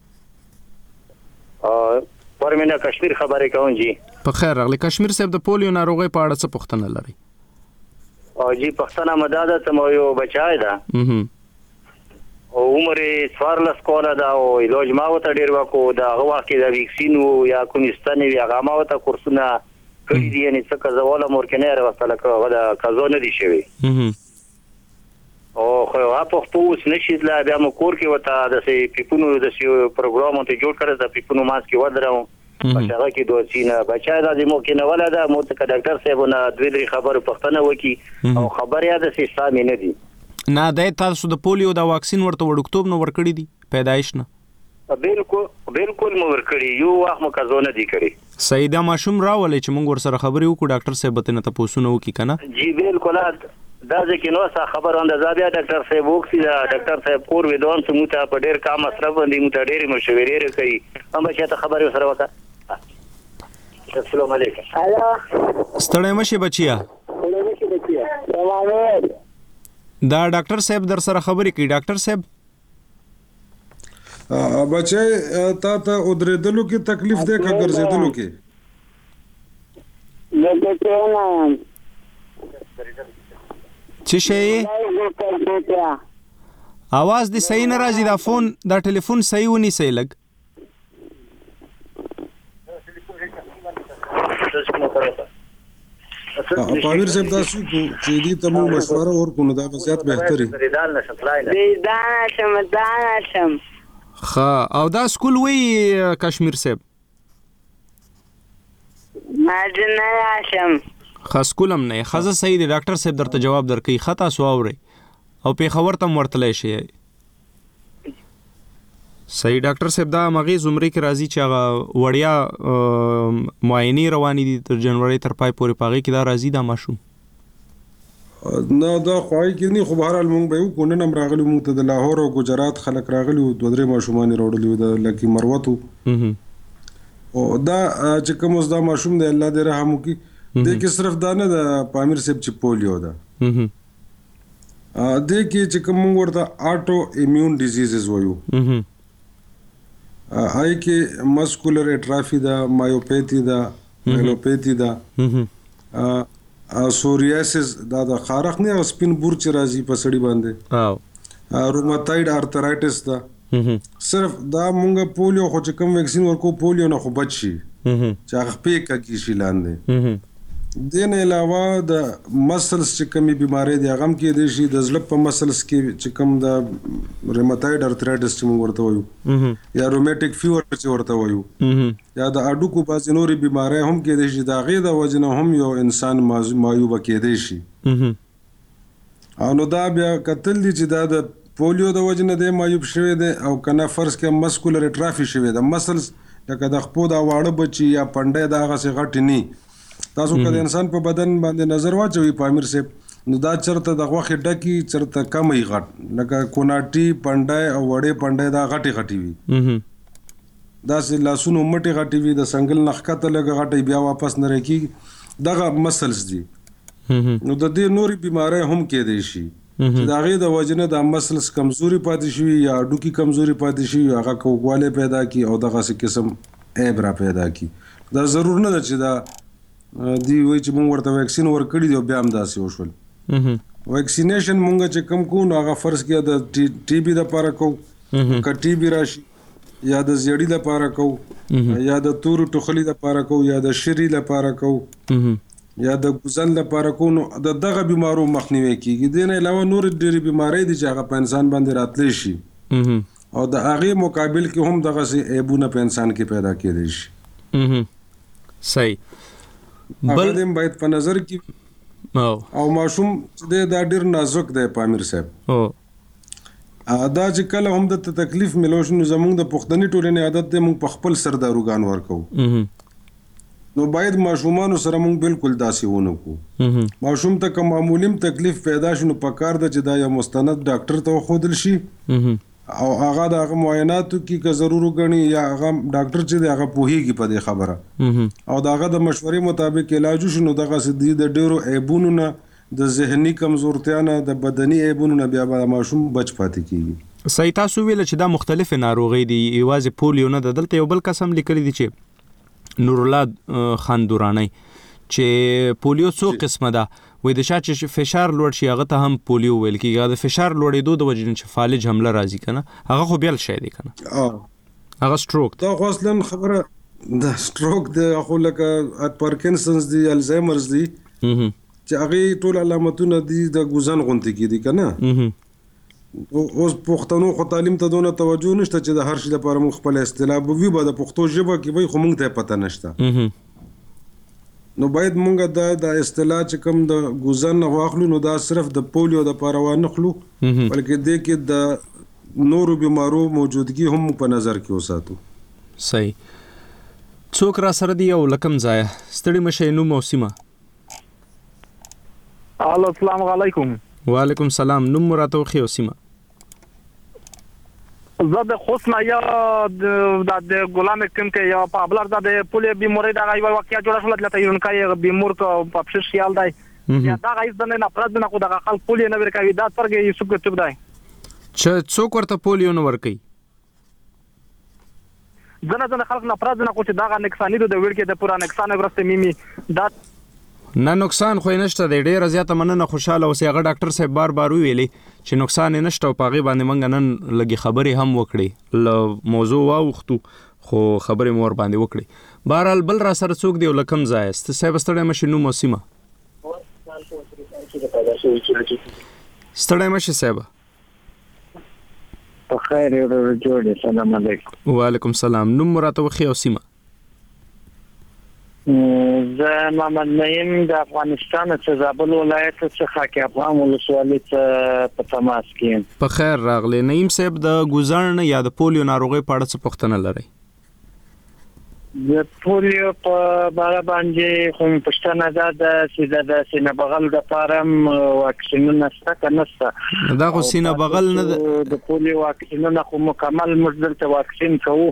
پرمینه کشمیر خبرې کوم جی. په خیر راغلی. کشمیر صاحب د پولیو ناروغۍ په اړه څه پوښتنه لري؟ جی پښتنه مداده ته یو بچای ده او عمر 14 کاله ده او علاج ما وته ډیر وکړو، د هغه وخت د ویکسین یا کومستاني وی هغه ما وته کورسونه کړي دي، یعنی څه کزواله مورکنه راوستله کوه د کزو نه دي شوی او خو په پوس نشي لا بیا مو کور کې وتا د سي پیپونو د سي پروګرام ته جوړ کړی د پیپونو ماس کې ودرم په شغه کې دوه سینه بچا د مو کې نه ولا د مو ته ډاکټر صاحب نه دوی درې خبرو پښتنه وکي او خبر یاد سي سامي نه دي نه د تاسو د پولیو د واکسین ورته وړکتوب نو ورکړی دي پیدایش نه بالکل مو ورکړی یو وخت مو کزونه دي کړی سیدا ماشوم راولې چې موږ ور سره خبرې وکړو ډاکټر صاحب ته نه تاسو نو وکي کنه جی بالکل دا ځکه نو څه خبر اندازا بیا ډاکټر صاحب وکړي دا ډاکټر صاحب کور ودوم چې مو ته په ډیر کار مصرف باندې مو ته ډیر مشورې کوي هم چې ته خبرې سره وکړه السلام علیکم الو ستړی مشه بچیا دا ډاکټر صاحب در سره خبرې کوي ډاکټر صاحب بچای تا ته ودرېدلو کې تکلیف دی که ګرځېدلو کې څه شي आवाज دې صحیح نه راځي دا فون دا ټلیفون صحیح ونی صحیح لګ پامیر صاحب تاسو چې دې ته مو مشوره ورکو نو دا زیات بهتري دانشم خا او دا سکول وی کشمیر صاحب ماجنه راشم خا سکولم نه خزه صحیح دی ډاکټر صاحب درته جواب درکې خطا سو اوري او په خبر تم ورتلې شي صحیح ډاکټر صاحب دا مغي زمري کې راځي چې هغه وړیا معاینه روانې دي تر جنوري تر پای پورې پاغي کې دا راځي دا ماشوم نه دا خوای کې نه خو بهرحال مونږ به کو نن راغلی مونږ ته د لاهور او ګجرات خلک راغلی او دوه درې ماشومان وروړلی د لکی مروتو او دا چې کوم دا ماشوم دی الله دې رحم وکي د کې صرف دا نه د پامیر صاحب چې پولیو ده د کې چې کوم ورته آټو ایمیون ډیزیزز وایو آی کې مسکولر اټرافي ده مایوپیتي ده مایلوپیتي ده سوریاسس دا د خارخ نه سپین بور چې راځي په سړی باندې روماتایډ ارترایټس دا صرف دا مونږ پولیو خو چې کوم ویکسین ورکو پولیو نه خو بچي چې هغه پیکه کې شي لاندې دین علاوه د مسلز چې کومي بيماري دي هغه کې دي شي د زړه په مسلز کې چې کوم د روماتایډ ارترایټس چې موږ ورته وایو یا روماتیک فیور چې ورته وایو یا د اډوکو باز نوري بيماري هم کې دي شي دا غي د وجنه هم یو انسان مایوب کې دي شي او نو دا بیا قتل دي چې دا د پولیو د وجنه د مایوب شوی دی او کنه فرض کې مسکولر اټرافي شوی دی مسلز لکه د خپو دا واړه بچي یا پنده دا غسه غټ ني تاسو کله انسان په بدن باندې نظر واچوي پامیر صاحب نو دا چرته د غوخه ډکی چرته کمې غټ لکه کوناټي پنده او وړې پنده دا غټي غټي وي دا سه لاسونو مټي غټي وي د سنگل نخکته لګ غټي بیا واپس نه رکی دغه مسلز دي نو د دې نوري بيمارۍ هم کې دي شي دا غي د وجنه د مسلز کمزوري پاتې شي یا ډوکی کمزوري پاتې شي هغه کوواله پیدا کی او دغه قسم ایبرا پیدا کی دا ضرور نه چې دا دی وای چې موږ ورته ویکسین ورکړی دی بیا هم داسې وشول ویکسینیشن موږ چې کم کو نو هغه فرض کې د ټي بي د لپاره کو کټي بي راشي یا د زیړی د لپاره کو یا د تور ټوخلی د لپاره کو یا د شری لپاره کو یا د ګوزن لپاره کو نو دغه بیمارو مخنیوي کیږي د نه علاوه نور ډېری بیماری دي چې هغه په انسان باندې راتلی شي او د هغه مقابل کې هم دغه سي ایبونه په انسان کې پیدا کېدي شي صحیح بل دیم باید په نظر کې او ماشوم د ډېر نازک دی پامیر صاحب دا چې کله هم د تکلیف ملوشن زمونږ د پښتني ټولنې عادت دی موږ په خپل سرداروګان ورکو نو باید ماشومان سره موږ بالکل داسې ونه کو ماشوم ته کوم معمولیم تکلیف پیدا شونه په کار د چې دا یو مستند ډاکټر ته خودل شي او هغه د معایناتو کې که ضرور غني یا هغه ډاکټر چې هغه پوهیږي په دې خبره او داغه د مشورې مطابق علاج شنو دغه سدي د ډیرو عیبونو نه د ذهني کمزورتیا نه د بدني عیبونو نه بیا به ماشوم بچ پاتې کیږي صحیح تاسو ویل چې دا مختلف ناروغي دي ایواز پولیو نه دلته یو بل قسم لیکل دي چې نورولاد خان دورانی چې پولیو څو قسمه ده وې د شاته فشار لوړ شي هغه ته هم پولیو ویل کیږي د فشار لوړېدو د وجې چې فالج حمله راځي کنه هغه خو بیل شي دی کنه هغه سټروک دا خو اصلا خبره د سټروک د خو لکه پارکینسنز دی الزایمرز دی چې هغه ټول علامتونه دي د ګوزن غونټي کې دي کنه اوس پښتنو خو تعلیم ته دونه توجه نشته چې د هر شي لپاره موږ خپل اصطلاح وي به د پښتو ژبه کې وي خو موږ ته پته نشته نو باید موږ د اصطلاح چې کوم د ګوزن واخلو نو دا صرف د پولیو د لپاره ونه خلو بلکې د کې د نورو بیمارو موجودګي هم په نظر کې وساتو. صحیح. څوک را سره دی او لکم ځای ستړي مشه نو موسمه. السلام علیکم. وعلیکم السلام. نوم راته خو سیمه. زه د حسنا یا د غلام کوم کې یا په بلر د پولیو بیماری د غوي واقعیا جوړه شول د تیرونکای بیمور کو په پښه خیال دی یا دا غیز د نه پرد نه کو د خلک پولیو نه ورکوي دا ترګي یوسف څوک دی چې څوک ورته پولیو نه ورکوي ځنه خلک نه پرد نه کو چې دا نقصان دي د وړ کې د پورا نقصان ورسته میمي دا نه نقصان خو نشته د ډیر زیاته مننه خوشاله اوسې هغه ډاکټر صاحب بار ویلي چې نقصان نشته او پاغي باندې منګ نن لګي خبرې هم وکړي ل موضوع واوختو خو خبرې مور باندې وکړي بهرحال بل را سره څوک دی لکم ځای است صاحب ستړی مشه نو موسمه ستړی مشه صاحب په خیر ورو جوړ سلام علیکم. وعلیکم السلام. نوم راته وخی او سیمه. زه محمد نعیم د افغانستان څخه زابل ولایت څخه کې افغان ولسوالۍ په تماس کې. په خیر راغلی نعیم صاحب د ګوزن یا د پولیو ناروغي په اړه څه پوښتنه لرئ؟ د پولیو په اړه باندې کوم پوښتنه ده چې د سینه بغل د پارم واکسینونه شته نشته. دا خو سینه بغل نه د پولیو واکسینونه خو مکمل مجدل ته واکسین کوو.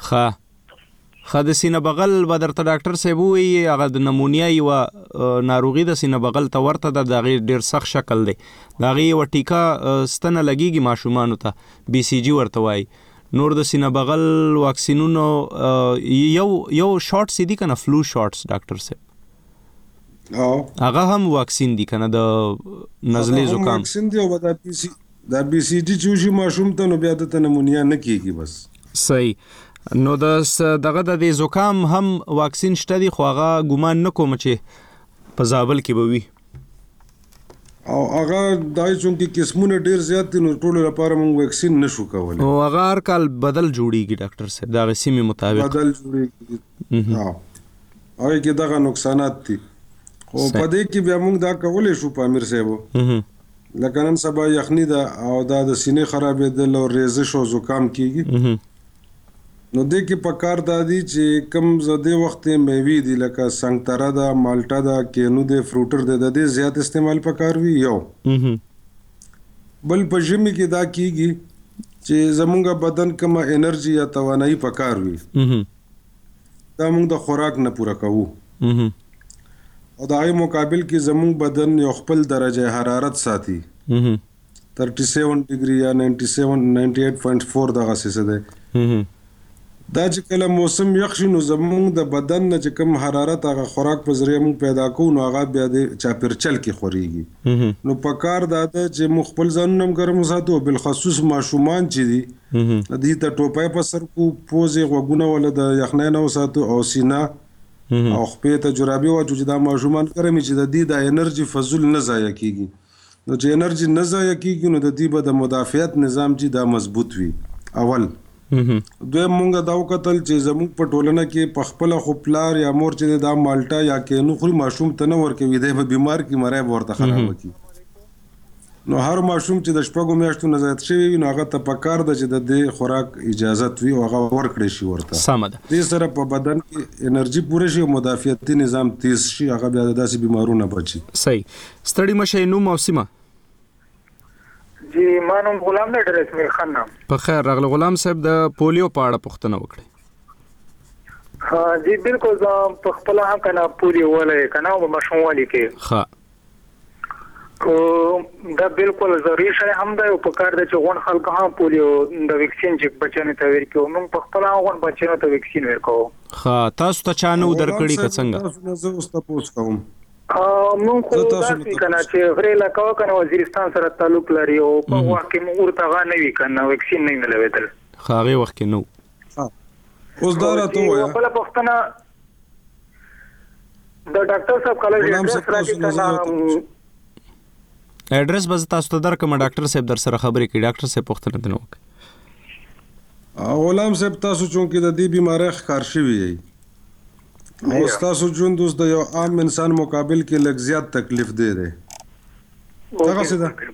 د سینه بغل به درته ډاکټر صاحب وي هغه د نمونیا یو ناروغي د سینه بغل ته ورته د ډیر سخت شکل دی دغه یو ټیکا ستنه لګيږي ماشومان ته بي سي جي ورته وای نور د سینه بغل واکسینونو یو شارټ سي دي کنه فلو شارټس ډاکټر صاحب هغه هم واکسین دي کنه د نزلې زکام واکسین دی او د بي سي جي چې ماشوم ته نو بیا د نمونیا نه کیږي بس. صحیح. نو دغه د زکام هم واکسین شته دي خو هغه ګومان نکوم چې په زابل کې به وي او هغه دای چونکه قسمونه ډیر زیات دي نو ټول لپاره موږ واکسین نشو کولای او هغه هر کال بدل جوړیږي ډاکټر صاحب دا غسیمه مطابق بدل جوړیږي او کې دغه نقصانات دي او په دې کې بیا موږ دا کولای شو په امیر صاحب لکه نن سبا یخنی دا او دا د سینې خرابېدل او ریزش او زکام کیږي نو دې کې په کار دادی چې کم زده وخت میوي دي لکه سنگتره دا مالټا دا کینو د فروټر د دې زیات استعمال پکار وی یو بل په ژمي کې دا کیږي چې زمونږ بدن کومه انرژي یا توانایي پکار وی دا موږ د خوراک نه پوره کوو او د هغې مقابل کې زمونږ بدن یو خپل درجه حرارت ساتي 37 ډیګري یا 98.4 دغه څه ده دا چې کله موسم یخ شي نو زمونږ د بدن نه چې کوم حرارت هغه خوراک په ذریعه موږ پیدا کوو نو هغه بیا د چاپیرچل کې خوريږي نو په کار دا ده چې موږ خپل ځانونه ګرم وساتو بالخصوص ماشومان چې دي دې ته ټوپۍ په سر کو پوزې غوګونه ول د یخنۍ نه وساتو او سینا او خپې ته جرابې واچو چې دا ماشومان ګرمي چې د دې د انرژي فضول نه ضایع کیږي نو چې انرژي نه ضایع کیږي نو د دې به د مدافعت نظام چې دا مضبوط وي اول دوی مونږ دا وکتل چې زموږ په ټولنه کې په خپل خو پلار یا مور چې دا مالټا یا کینو خوري ماشوم ته نه ورکوي دی به بیمار کی مړای ورته خراب کی نو هر ماشوم چې د شپږو میاشتو نه زیات شوی نو هغه ته پکار د چې د خوراک اجازه وي او هغه ورکړي شي ورته سمه ده دې سره په بدن کې انرژي پوره شي او مدافعتي نظام تیز شي هغه بیا د داسې بیمارونو بچي. صحیح. ستړي مشه نو موسمه جی مانو غلام ډاکټر اسماعیل خان نام. په خیر راغله غلام صاحب د پولیو په اړه پوښتنه وکړئ. ها جی بالکل زه په خپل هم کنه پولیو ولې کنه او مشمولي کې ها دا بالکل ضروري شی هم دی او په کار د چې غون خلک هم پولیو د ویکسین چې بچنه ته ورکو موږ په خپل غون بچنه ته ویکسین ورکو. ها تاسو ته چانه درکړی که څنګه؟ تاسو نه زه اوس تاسو کوم موږ خو تاسو کنه چې غره لکه کنه وزیرستان سره تعلق لري او په واقع موږ ورته غا نه وی کنه ویکسین نه ملويدل هغه وخت کې نو اوس دا راته وایي خپل پښتنه د ډاکټر صاحب کله چې اډرس به تاسو ته درکم ډاکټر صاحب در سره خبرې کوي ډاکټر صاحب پوښتنه دنه وکړي غلام صاحب تاسو چونکې د دې بیماری ښکار شوی یې او تاسو ژوند اوس د یو عام انسان مقابل کې لږ زیات تکلیف دی هغه څه ده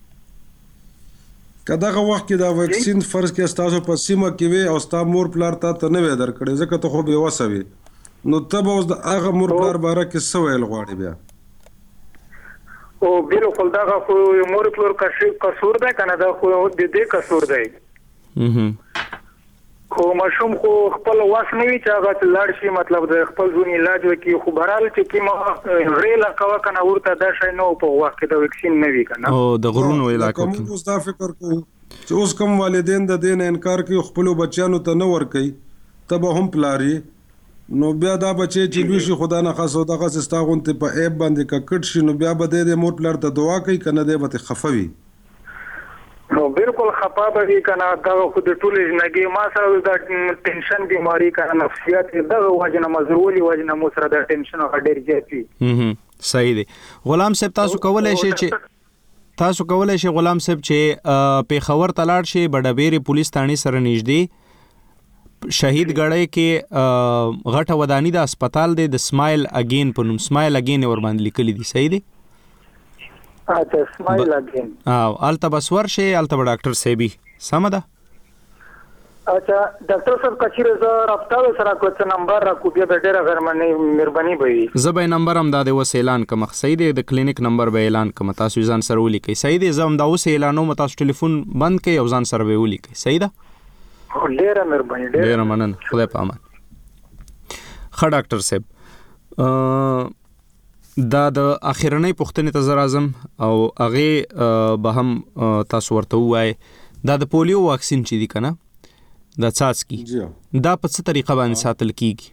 کداغه وخت کې دا ویکسین فرض کې تاسو په سیمه کې وي او تاسو مور پلار ته نه وې درکړي ځکه ته خو به وسوي نو ته اوس د هغه مور پلار باره کې څه ویل غواړي بیا او بالکل دا خو مور پلار قصور ده کنه دا خو د دې قصور دی خو مشوم خو خپل واس نه وی چې هغه لاړ شي مطلب د خپل ځون علاج وکي خو برال چې کیما ریلا کوا کنه ورته دا شي نو په وخت کې د ویکسین نه وی کنه او د غرونو علاقو کې اوس دا فکر کوو چې اوس کوم والدین د دین انکار کوي خپل بچیانو ته نه ور کوي تب هم پلاری نو بیا دا بچي چې لوي شي خدا نه خاصو دغه سستاغونته په ایب باندې ککټ شي نو بیا به د مور پلار ته دعا کوي کنه د به خفوي نو بالکل خپه به کنه دا خو د ټول ژوندۍ ما سره د ټینشن بیماری کنه نفسیات دغه وجنه مزرولي وجنه مو سره د ټینشن او ډېر زیاتی صحیح دی غلام صاحب تاسو کولای شئ غلام صاحب چې پیښور ته لاړ شئ بډبېری پولیس تھانې سره نږدې شهید غړې کې غټه ودانی د هسپتال دی د سمایل اگین په نوم سمایل اگین ور باندې لیکلي دي صحیح دی اچھا سمایل اگین الته بسور شي الته ډاکټر سیبي سم ده اچھا ډاکټر صاحب کچیر ز رابطه سره کوڅ نمبر را کو بیا ډیره غرمنه مهرباني وي زبې نمبر هم د وس اعلان کوم صحیح دی د کلینیک نمبر به اعلان کوم تاسو ځان سره ولیکئ صحیح دی زم دا اوس اعلانو تاسو ټلیفون بند کړئ او ځان سره به ولیکئ صحیح ده ډیره مهرباني ډیره مننه خدای په امان ښه ډاکټر صاحب دا د اخرنۍ پوښتنې ته زر اعظم او هغه به هم تاسو ورته وایي دا د پولیو واکسین چې دی کنه دا څاڅکي دا په څه طریقه باندې ساتل کیږي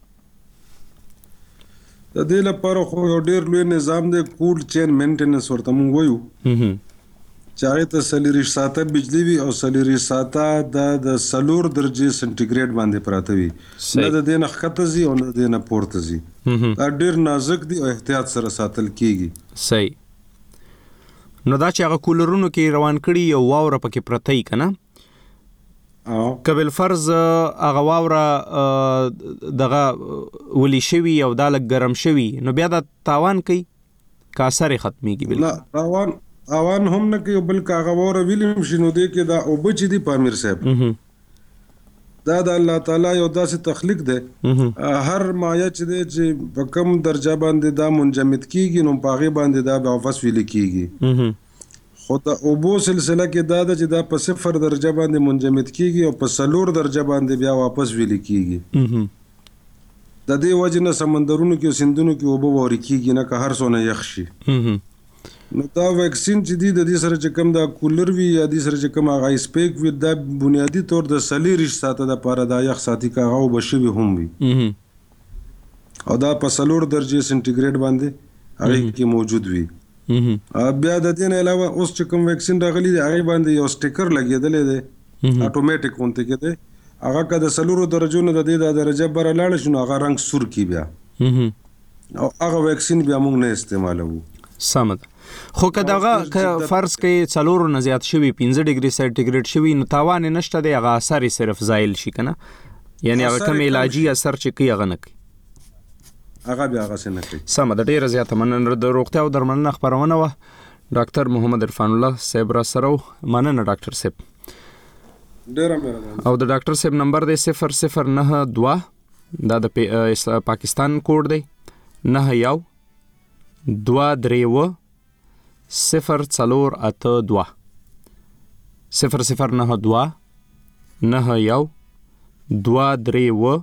د دې لپاره خو یو ډېر لوی نظام دی کولډ چین مینټیننس ورته مونږ وایو چې هغه ته سلیریش ساته بجلی وي او سلیریش ساته د سلور درجه سنټیګریډ باندې پراته وي نه د دې نه ښکته ځي او نه د دې نه پورته ځي دا ډېر نازک دی او احتیاط سره ساتل کیږي صحیح نو دا چې هغه کولرونو کې روان کړي یو واوره پکې پرته ای کنه قبل فرض هغه واوره دغه ولی شوی او دا لږ ګرم شوی نو بیا دا تاوان کوي کا اثر ختميږي بل نه اوان هم نه کوي بل کاغه وره ویلم شنو دی کې دا او بچ دی پامیر صاحب دا د الله تعالی یو داسې تخلیق دی هر مایع چې دی چې په کم درجه باندې دا منجمد کیږي نو پاغه باندې دا واپس ویل کیږي خو دا اوبو سلسله کې دا چې دا په 0 درجه باندې منجمد کیږي او په 4 درجه باندې بیا واپس ویل کیږي د دې وجنه سمندرونو کې سندونو کې اوبو وری کیږي نه که هر څونه یخ شي نو دا ویکسین چې دی د دې سره چې کوم دا کولر وی یا د سره چې کوم هغه سپیک وی دا بنیادی طور د سلیریش ساته د پاره د یخ ساتي کاغه او بشوي هم وي او دا په 4 درجه سنټیګریډ باندې هغه کې موجود وي بیا د دې نه علاوه اوس چې کوم ویکسین راغلی دی هغه باندې یو سټیکر لګیدل دی اتوماتیک اونته کې دی هغه کده 4 درجو نه د دې د درجه بر لاړ شنو هغه رنگ سور کی بیا او هغه ویکسین بیا موږ نه استعمالو سمد خو که دغه فرض کې 4 نه زیات شوی 15 ډیګري سنټیګریډ شوی نو تاوان نشته دی هغه اثر صرف زایل شي کنه یعنی هغه کوم علاجي اثر چې کوي هغه نه کوي هغه بیا هغه څه نه کوي سم د ډیره زیاته مننه د روغتیا او درملنه خبرونه و ډاکټر محمد عرفان الله صاحب را سره مننه ډاکټر صاحب ډیره مهرباني او د ډاکټر صاحب نمبر دی 0092 دا د پاکستان کوډ دی 9123 0482 0092 9123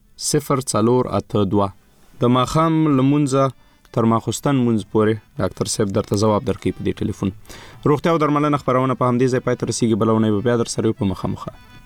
0482 د ماخام لمونځه تر ماخوستن مونځ پورې ډاکټر صاحب درته جواب درکړي په دې ټلیفون روغتیا او درملنه خبرونه په همدې ځای پای ته رسیږي بلونه بیا در سره په مخه